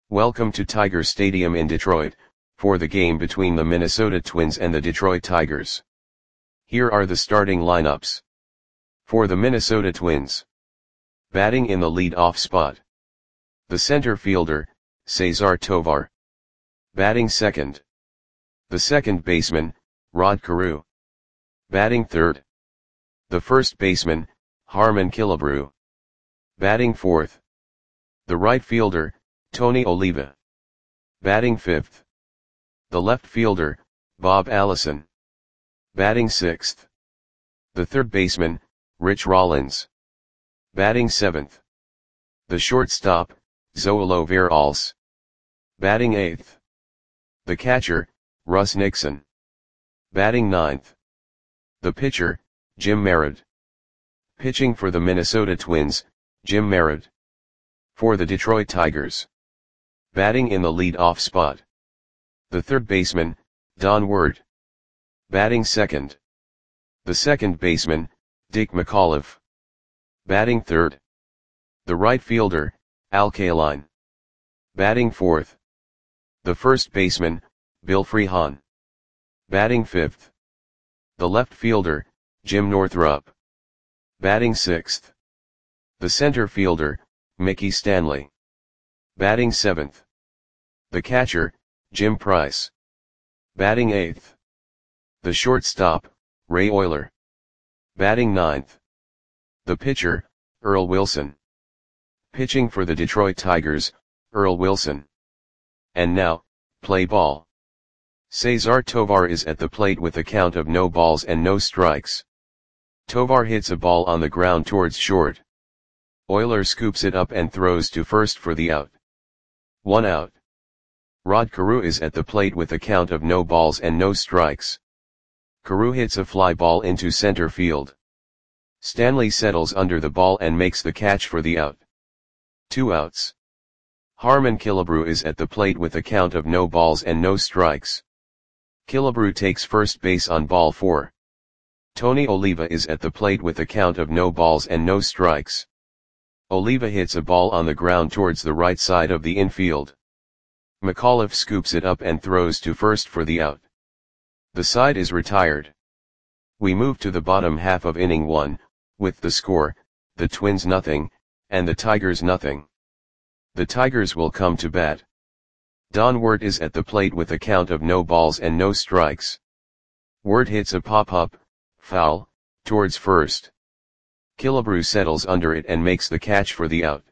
Welcome to Tiger Stadium in Detroit, for the game between the Minnesota Twins and the Detroit Tigers. Here are the starting lineups. For the Minnesota Twins. Batting in the lead-off spot. The center fielder, Cesar Tovar. Batting second. The second baseman, Rod Carew. Batting third. The first baseman, Harmon Killebrew. Batting fourth. The right fielder, Tony Oliva. Batting fifth. The left fielder, Bob Allison. Batting sixth. The third baseman, Rich Rollins. Batting seventh. The shortstop, Zoilo Veralce. Batting eighth. The catcher, Russ Nixon. Batting ninth. The pitcher, Jim Merritt. Pitching for the Minnesota Twins, Jim Merritt. For the Detroit Tigers. Batting in the lead-off spot. The third baseman, Don Ward. Batting second. The second baseman, Dick McAuliffe. Batting third. The right fielder, Al Kaline. Batting fourth. The first baseman, Bill Freehan. Batting fifth. The left fielder, Jim Northrup. Batting sixth. The center fielder, Mickey Stanley. Batting seventh. The catcher, Jim Price. Batting eighth. The shortstop, Ray Oyler. Batting ninth. The pitcher, Earl Wilson. Pitching for the Detroit Tigers, Earl Wilson. And now, play ball. Cesar Tovar is at the plate with a count of no balls and no strikes. Tovar hits a ball on the ground towards short. Oyler scoops it up and throws to first for the out. 1 out. Rod Carew is at the plate with a count of no balls and no strikes. Carew hits a fly ball into center field. Stanley settles under the ball and makes the catch for the out. 2 outs. Harmon Killebrew is at the plate with a count of no balls and no strikes. Killebrew takes first base on ball 4. Tony Oliva is at the plate with a count of no balls and no strikes. Oliva hits a ball on the ground towards the right side of the infield. McAuliffe scoops it up and throws to first for the out. The side is retired. We move to the bottom half of inning 1, with the score, the Twins nothing, and the Tigers nothing. The Tigers will come to bat. Don Ward is at the plate with a count of no balls and no strikes. Ward hits a pop-up, foul, towards first. Killebrew settles under it and makes the catch for the out.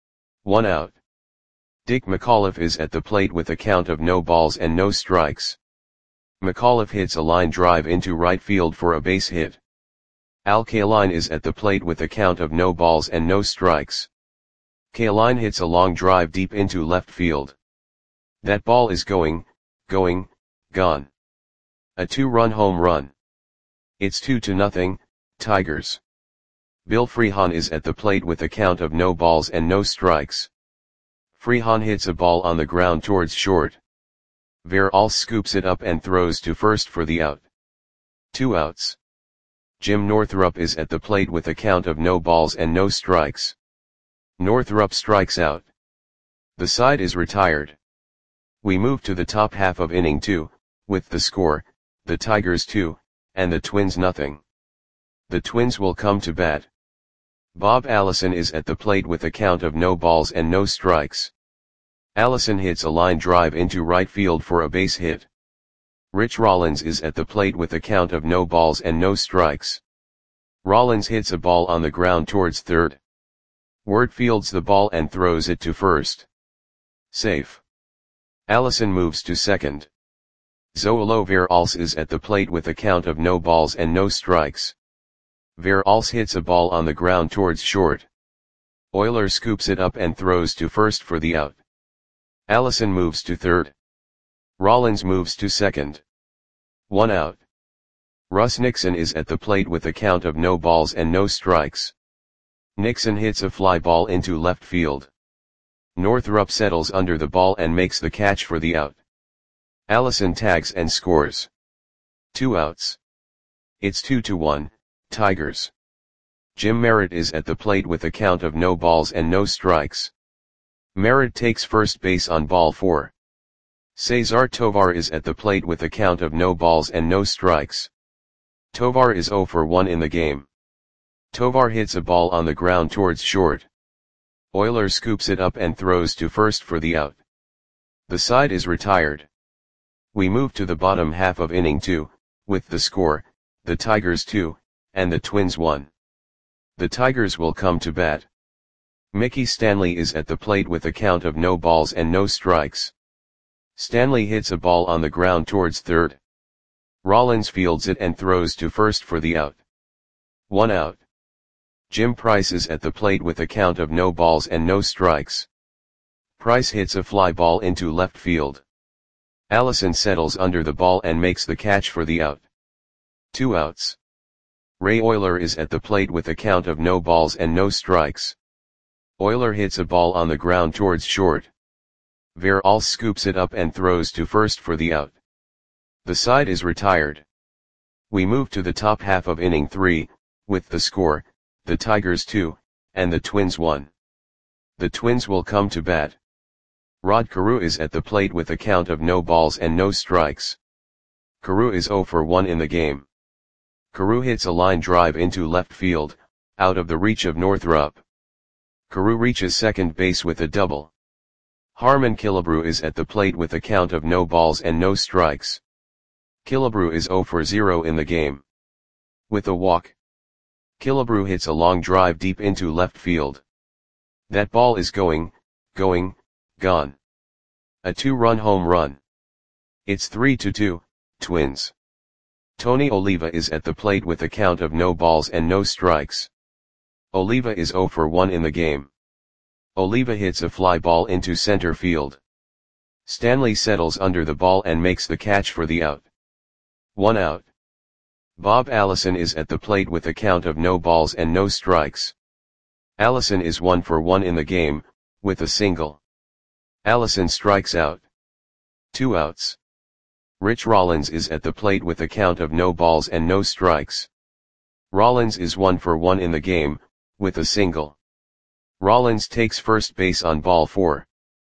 1 out. Dick McAuliffe is at the plate with a count of no balls and no strikes. McAuliffe hits a line drive into right field for a base hit. Al Kaline is at the plate with a count of no balls and no strikes. Kaline hits a long drive deep into left field. That ball is gone. A 2-run home run. It's 2-0, Tigers. Bill Freehan is at the plate with a count of no balls and no strikes. Freehan hits a ball on the ground towards short. Veralce scoops it up and throws to first for the out. 2 outs. Jim Northrup is at the plate with a count of no balls and no strikes. Northrup strikes out. The side is retired. We move to the top half of inning 2, with the score, the Tigers 2, and the Twins nothing. The Twins will come to bat. Bob Allison is at the plate with a count of no balls and no strikes. Allison hits a line drive into right field for a base hit. Rich Rollins is at the plate with a count of no balls and no strikes. Rollins hits a ball on the ground towards third. Ward fields the ball and throws it to first. Safe. Allison moves to second. Zoilo Veralce is at the plate with a count of no balls and no strikes. Veralce hits a ball on the ground towards short. Oyler scoops it up and throws to first for the out. Allison moves to third. Rollins moves to second. 1 out. Russ Nixon is at the plate with a count of no balls and no strikes. Nixon hits a fly ball into left field. Northrup settles under the ball and makes the catch for the out. Allison tags and scores. 2 outs. It's 2-1, Tigers. Jim Merritt is at the plate with a count of no balls and no strikes. Merritt takes first base on ball 4. Cesar Tovar is at the plate with a count of no balls and no strikes. Tovar is 0 for 1 in the game. Tovar hits a ball on the ground towards short. Oyler scoops it up and throws to first for the out. The side is retired. We move to the bottom half of inning 2, with the score, the Tigers 2, and the Twins 1. The Tigers will come to bat. Mickey Stanley is at the plate with a count of no balls and no strikes. Stanley hits a ball on the ground towards third. Rollins fields it and throws to first for the out. 1 out. Jim Price is at the plate with a count of no balls and no strikes. Price hits a fly ball into left field. Allison settles under the ball and makes the catch for the out. 2 outs. Ray Oyler is at the plate with a count of no balls and no strikes. Oyler hits a ball on the ground towards short. Veralce scoops it up and throws to first for the out. The side is retired. We move to the top half of inning 3, with the score, the Tigers 2, and the Twins 1. The Twins will come to bat. Rod Carew is at the plate with a count of no balls and no strikes. Carew is 0 for 1 in the game. Carew hits a line drive into left field, out of the reach of Northrup. Carew reaches second base with a double. Harmon Killebrew is at the plate with a count of no balls and no strikes. Killebrew is 0 for 0 in the game. With a walk. Killebrew hits a long drive deep into left field. That ball is going, gone. A 2-run home run. It's 3-2, Twins. Tony Oliva is at the plate with a count of no balls and no strikes. Oliva is 0 for 1 in the game. Oliva hits a fly ball into center field. Stanley settles under the ball and makes the catch for the out. 1 out. Bob Allison is at the plate with a count of no balls and no strikes. Allison is 1 for 1 in the game, with a single. Allison strikes out. 2 outs. Rich Rollins is at the plate with a count of no balls and no strikes. Rollins is 1 for 1 in the game, with a single. Rollins takes first base on ball 4.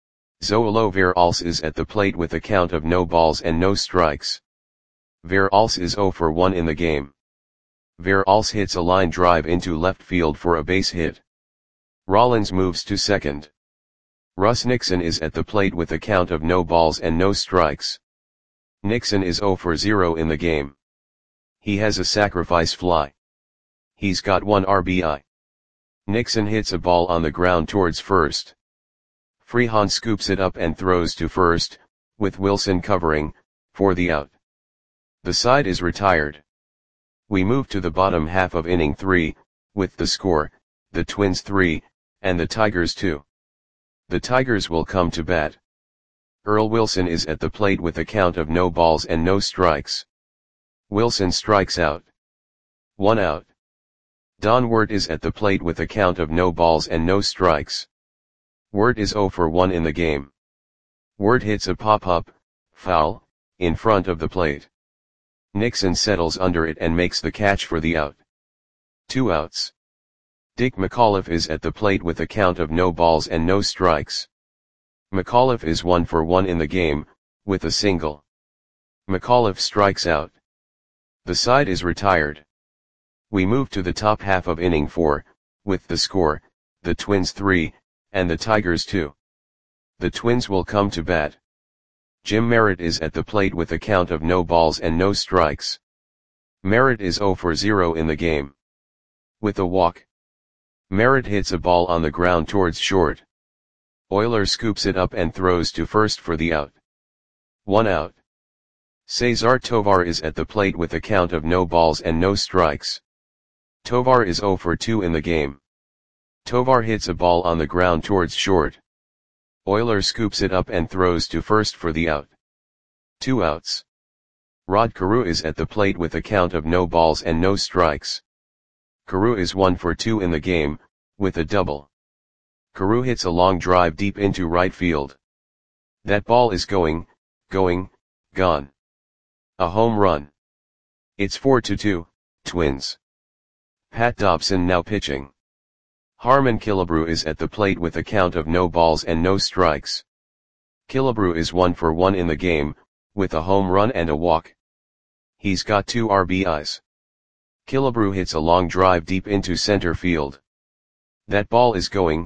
Zoilo Veralce is at the plate with a count of no balls and no strikes. Veralce is 0 for 1 in the game. Veralce hits a line drive into left field for a base hit. Rollins moves to second. Russ Nixon is at the plate with a count of no balls and no strikes. Nixon is 0 for 0 in the game. He has a sacrifice fly. He's got 1 RBI. Nixon hits a ball on the ground towards first. Freehan scoops it up and throws to first, with Wilson covering, for the out. The side is retired. We move to the bottom half of inning 3, with the score, the Twins 3, and the Tigers 2. The Tigers will come to bat. Earl Wilson is at the plate with a count of no balls and no strikes. Wilson strikes out. 1 out. Don Wirt is at the plate with a count of no balls and no strikes. Wirt is 0 for 1 in the game. Wirt hits a pop-up, foul, in front of the plate. Nixon settles under it and makes the catch for the out. 2 outs. Dick McAuliffe is at the plate with a count of no balls and no strikes. McAuliffe is 1 for 1 in the game, with a single. McAuliffe strikes out. The side is retired. We move to the top half of inning 4, with the score, the Twins 3, and the Tigers 2. The Twins will come to bat. Jim Merritt is at the plate with a count of no balls and no strikes. Merritt is 0 for 0 in the game. With a walk. Merritt hits a ball on the ground towards short. Oyler scoops it up and throws to first for the out. 1 out. Cesar Tovar is at the plate with a count of no balls and no strikes. Tovar is 0 for 2 in the game. Tovar hits a ball on the ground towards short. Oyler scoops it up and throws to first for the out. 2 outs. Rod Carew is at the plate with a count of no balls and no strikes. Carew is 1 for 2 in the game, with a double. Carew hits a long drive deep into right field. That ball is going, gone. A home run. It's 4-2, Twins. Pat Dobson now pitching. Harman Killebrew is at the plate with a count of no balls and no strikes. Killebrew is 1 for 1 in the game, with a home run and a walk. He's got 2 RBIs. Killebrew hits a long drive deep into center field. That ball is going,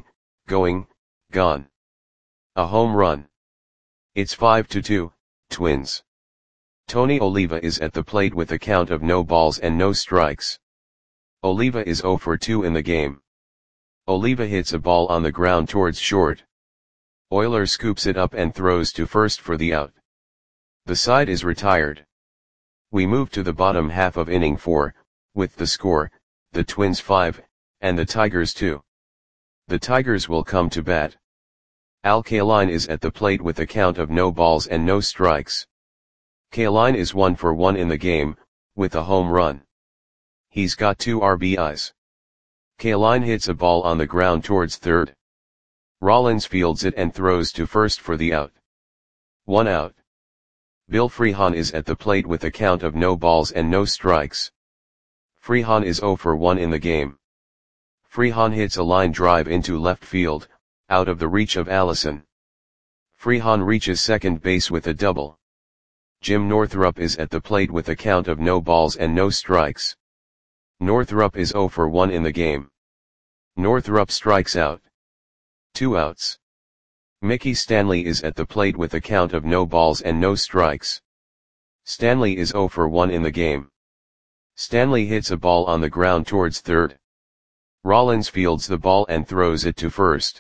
gone. A home run. It's 5-2, Twins. Tony Oliva is at the plate with a count of no balls and no strikes. Oliva is 0 for 2 in the game. Oliva hits a ball on the ground towards short. Oyler scoops it up and throws to first for the out. The side is retired. We move to the bottom half of inning 4, with the score, the Twins 5, and the Tigers 2. The Tigers will come to bat. Al Kaline is at the plate with a count of no balls and no strikes. Kaline is 1 for 1 in the game, with a home run. He's got 2 RBIs. Kaline hits a ball on the ground towards third. Rollins fields it and throws to first for the out. 1 out. Bill Freehan is at the plate with a count of no balls and no strikes. Freehan is 0 for 1 in the game. Freehan hits a line drive into left field, out of the reach of Allison. Freehan reaches second base with a double. Jim Northrup is at the plate with a count of no balls and no strikes. Northrup is 0 for 1 in the game. Northrup strikes out. 2 outs. Mickey Stanley is at the plate with a count of no balls and no strikes. Stanley is 0 for 1 in the game. Stanley hits a ball on the ground towards third. Rollins fields the ball and throws it to first.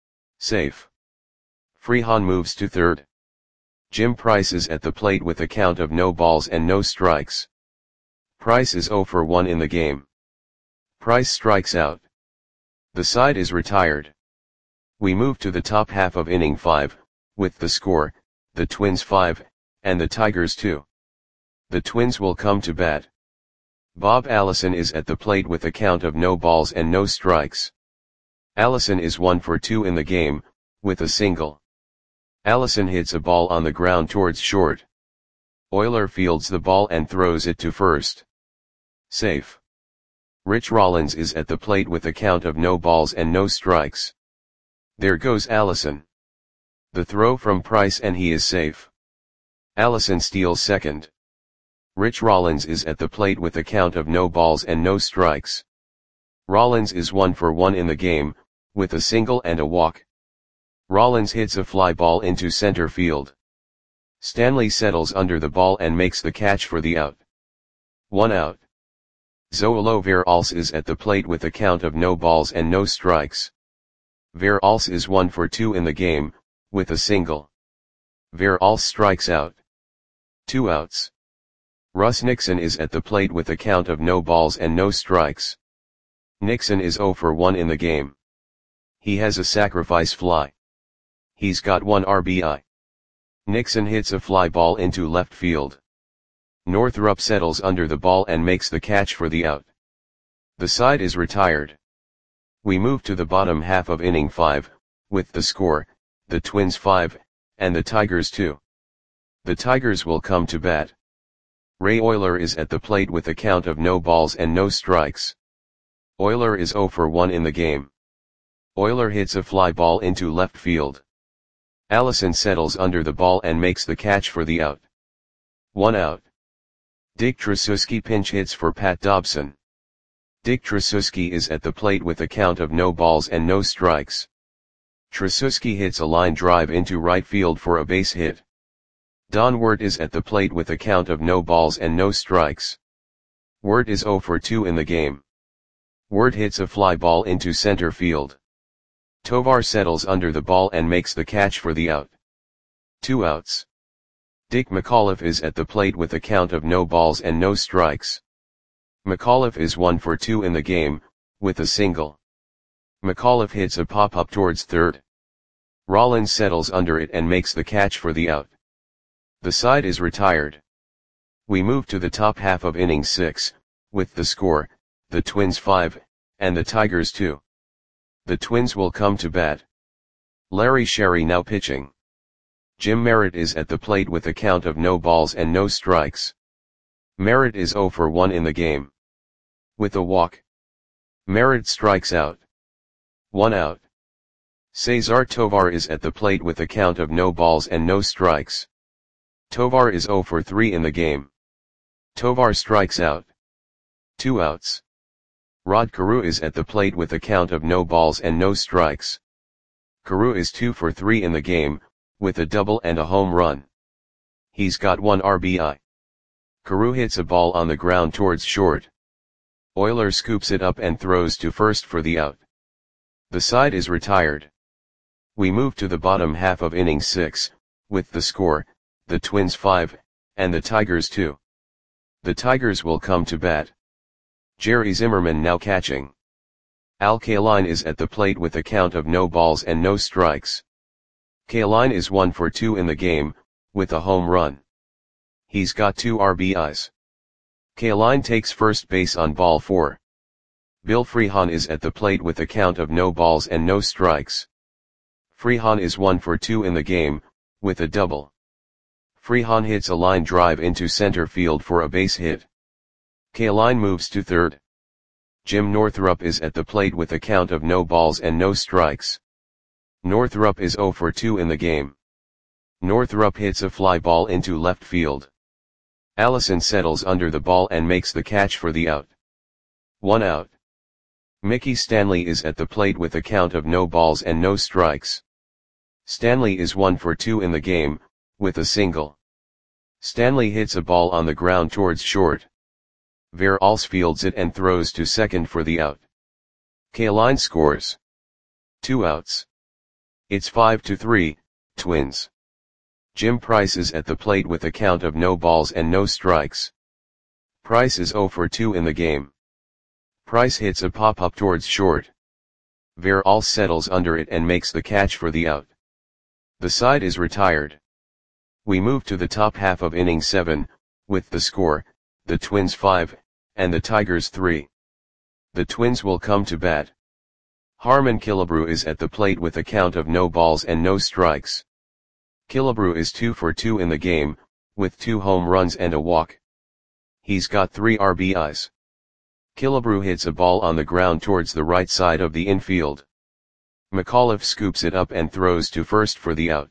Safe. Freehan moves to third. Jim Price is at the plate with a count of no balls and no strikes. Price is 0 for 1 in the game. Price strikes out. The side is retired. We move to the top half of inning 5, with the score, the Twins 5, and the Tigers 2. The Twins will come to bat. Bob Allison is at the plate with a count of no balls and no strikes. Allison is 1 for 2 in the game, with a single. Allison hits a ball on the ground towards short. Oyler fields the ball and throws it to first. Safe. Rich Rollins is at the plate with a count of no balls and no strikes. There goes Allison. The throw from Price and he is safe. Allison steals second. Rich Rollins is at the plate with a count of no balls and no strikes. Rollins is 1 for 1 in the game, with a single and a walk. Rollins hits a fly ball into center field. Stanley settles under the ball and makes the catch for the out. 1 out. Zoilo Veralce is at the plate with a count of no balls and no strikes. Veralce is 1 for 2 in the game, with a single. Veralce strikes out. 2 outs. Russ Nixon is at the plate with a count of no balls and no strikes. Nixon is 0 for 1 in the game. He has a sacrifice fly. He's got 1 RBI. Nixon hits a fly ball into left field. Northrup settles under the ball and makes the catch for the out. The side is retired. We move to the bottom half of inning 5, with the score, the Twins 5, and the Tigers 2. The Tigers will come to bat. Ray Oyler is at the plate with a count of no balls and no strikes. Oyler is 0 for 1 in the game. Oyler hits a fly ball into left field. Allison settles under the ball and makes the catch for the out. 1 out. Dick Tracewski pinch hits for Pat Dobson. Dick Tracewski is at the plate with a count of no balls and no strikes. Tracewski hits a line drive into right field for a base hit. Don Wert is at the plate with a count of no balls and no strikes. Wert is 0 for 2 in the game. Wert hits a fly ball into center field. Tovar settles under the ball and makes the catch for the out. 2 outs. Dick McAuliffe is at the plate with a count of no balls and no strikes. McAuliffe is 1 for 2 in the game, with a single. McAuliffe hits a pop-up towards third. Rollins settles under it and makes the catch for the out. The side is retired. We move to the top half of inning 6, with the score, the Twins 5, and the Tigers 2. The Twins will come to bat. Larry Sherry now pitching. Jim Merritt is at the plate with a count of no balls and no strikes. Merritt is 0 for 1 in the game. With a walk. Merritt strikes out. 1 out. Cesar Tovar is at the plate with a count of no balls and no strikes. Tovar is 0 for 3 in the game. Tovar strikes out. 2 outs. Rod Carew is at the plate with a count of no balls and no strikes. Carew is 2 for 3 in the game, with a double and a home run. He's got 1 RBI. Carew hits a ball on the ground towards short. Oyler scoops it up and throws to first for the out. The side is retired. We move to the bottom half of inning 6, with the score, the Twins 5, and the Tigers 2. The Tigers will come to bat. Jerry Zimmerman now catching. Al Kaline is at the plate with a count of no balls and no strikes. Kaline is 1 for 2 in the game, with a home run. He's got 2 RBIs. Kaline takes first base on ball 4. Bill Freehan is at the plate with a count of no balls and no strikes. Freehan is 1 for 2 in the game, with a double. Freehan hits a line drive into center field for a base hit. Kaline moves to third. Jim Northrup is at the plate with a count of no balls and no strikes. Northrup is 0 for 2 in the game. Northrup hits a fly ball into left field. Allison settles under the ball and makes the catch for the out. 1 out. Mickey Stanley is at the plate with a count of no balls and no strikes. Stanley is 1 for 2 in the game, with a single. Stanley hits a ball on the ground towards short. Veralls fields it and throws to second for the out. Kaline scores. 2 outs. It's 5-3, Twins. Jim Price is at the plate with a count of no balls and no strikes. Price is 0 for 2 in the game. Price hits a pop-up towards short. Veralls settles under it and makes the catch for the out. The side is retired. We move to the top half of inning 7, with the score, the Twins 5, and the Tigers 3. The Twins will come to bat. Harmon Killebrew is at the plate with a count of no balls and no strikes. Killebrew is 2 for 2 in the game, with 2 home runs and a walk. He's got 3 RBIs. Killebrew hits a ball on the ground towards the right side of the infield. McAuliffe scoops it up and throws to first for the out.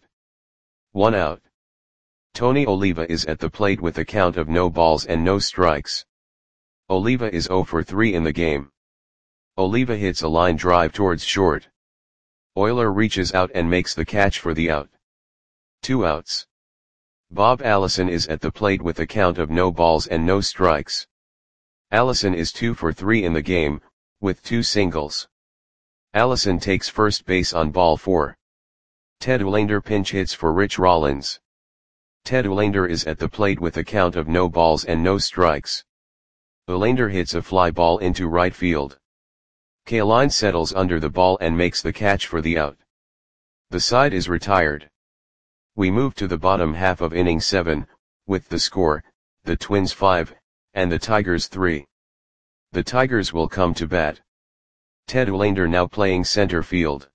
1 out. Tony Oliva is at the plate with a count of no balls and no strikes. Oliva is 0 for 3 in the game. Oliva hits a line drive towards short. Oyler reaches out and makes the catch for the out. 2 outs. Bob Allison is at the plate with a count of no balls and no strikes. Allison is 2 for 3 in the game, with 2 singles. Allison takes first base on ball 4. Ted Olander pinch hits for Rich Rollins. Ted Olander is at the plate with a count of no balls and no strikes. Olander hits a fly ball into right field. Kaline settles under the ball and makes the catch for the out. The side is retired. We move to the bottom half of inning 7, with the score, the Twins 5, and the Tigers 3. The Tigers will come to bat. Ted Olander now playing center field.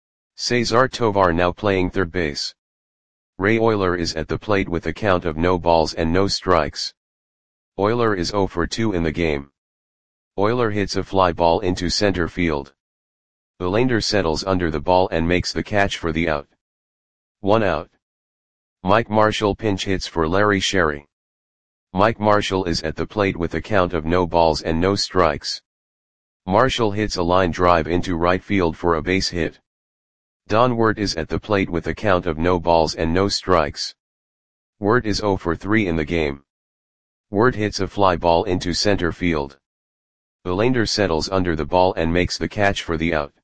Cesar Tovar now playing third base. Ray Oyler is at the plate with a count of no balls and no strikes. Oyler is 0 for 2 in the game. Oyler hits a fly ball into center field. Olander settles under the ball and makes the catch for the out. 1 out. Mike Marshall pinch hits for Larry Sherry. Mike Marshall is at the plate with a count of no balls and no strikes. Marshall hits a line drive into right field for a base hit. Don Wirt is at the plate with a count of no balls and no strikes. Wirt is 0 for 3 in the game. Wirt hits a fly ball into center field. Olander settles under the ball and makes the catch for the out.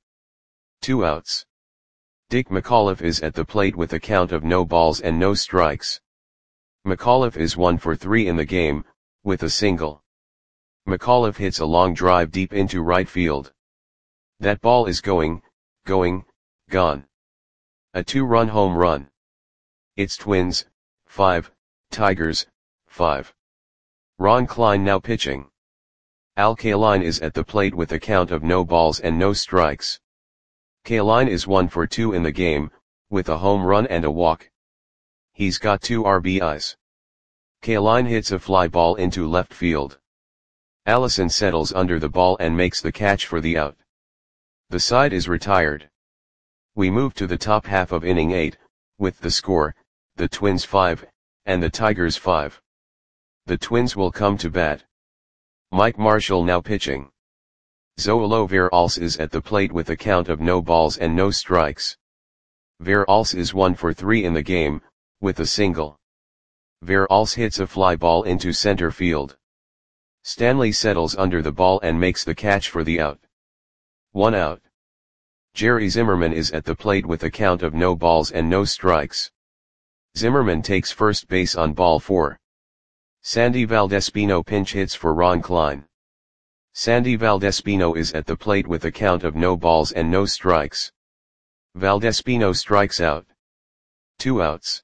2 outs. Dick McAuliffe is at the plate with a count of no balls and no strikes. McAuliffe is 1 for 3 in the game, with a single. McAuliffe hits a long drive deep into right field. That ball is gone. A 2-run home run. It's Twins, 5, Tigers, 5. Ron Klein now pitching. Al Kaline is at the plate with a count of no balls and no strikes. Kaline is 1 for 2 in the game, with a home run and a walk. He's got 2 RBIs. Kaline hits a fly ball into left field. Allison settles under the ball and makes the catch for the out. The side is retired. We move to the top half of inning 8, with the score, the Twins 5, and the Tigers 5. The Twins will come to bat. Mike Marshall now pitching. Zoilo Veralce is at the plate with a count of no balls and no strikes. Veralce is 1 for 3 in the game, with a single. Veralce hits a fly ball into center field. Stanley settles under the ball and makes the catch for the out. 1 out. Jerry Zimmerman is at the plate with a count of no balls and no strikes. Zimmerman takes first base on ball 4. Sandy Valdespino pinch hits for Ron Klein. Sandy Valdespino is at the plate with a count of no balls and no strikes. Valdespino strikes out. 2 outs.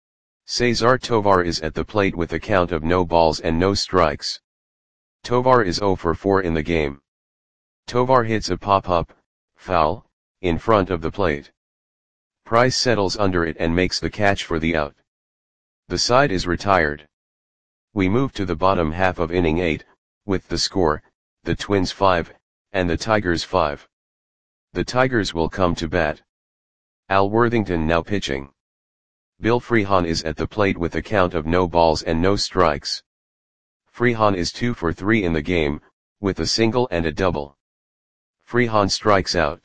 Cesar Tovar is at the plate with a count of no balls and no strikes. Tovar is 0 for 4 in the game. Tovar hits a pop-up, foul, in front of the plate. Price settles under it and makes the catch for the out. The side is retired. We move to the bottom half of inning 8, with the score, the Twins 5, and the Tigers 5. The Tigers will come to bat. Al Worthington now pitching. Bill Freehan is at the plate with a count of no balls and no strikes. Freehan is 2 for 3 in the game, with a single and a double. Freehan strikes out.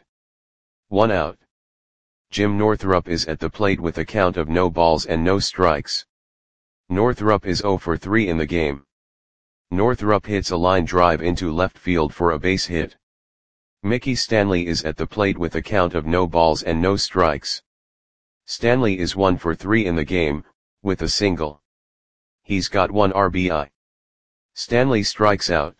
1 out. Jim Northrup is at the plate with a count of no balls and no strikes. Northrup is 0 for 3 in the game. Northrup hits a line drive into left field for a base hit. Mickey Stanley is at the plate with a count of no balls and no strikes. Stanley is 1 for 3 in the game, with a single. He's got 1 RBI. Stanley strikes out.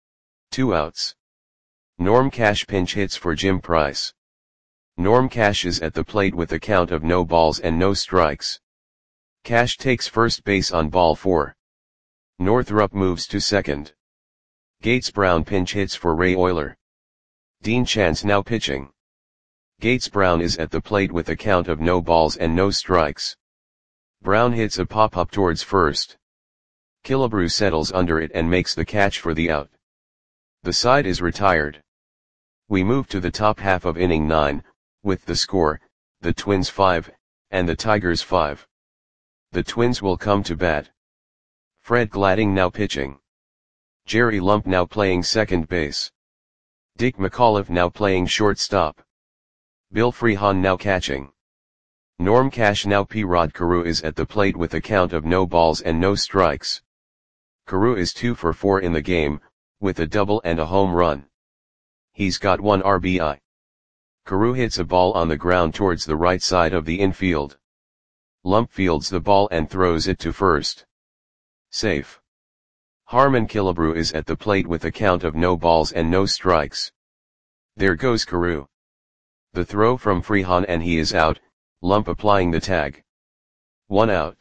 2 outs. Norm Cash pinch hits for Jim Price. Norm Cash is at the plate with a count of no balls and no strikes. Cash takes first base on ball 4. Northrup moves to second. Gates Brown pinch hits for Ray Oyler. Dean Chance now pitching. Gates Brown is at the plate with a count of no balls and no strikes. Brown hits a pop-up towards first. Killebrew settles under it and makes the catch for the out. The side is retired. We move to the top half of inning 9, with the score, the Twins 5, and the Tigers 5. The Twins will come to bat. Fred Gladding now pitching. Jerry Lump now playing second base. Dick McAuliffe now playing shortstop. Bill Freehan now catching. Norm Cash now P-Rod Carew is at the plate with a count of no balls and no strikes. Carew is 2 for 4 in the game, with a double and a home run. He's got 1 RBI. Carew hits a ball on the ground towards the right side of the infield. Lump fields the ball and throws it to first. Safe. Harmon Killebrew is at the plate with a count of no balls and no strikes. There goes Carew. The throw from Freehan and he is out, Lump applying the tag. 1 out.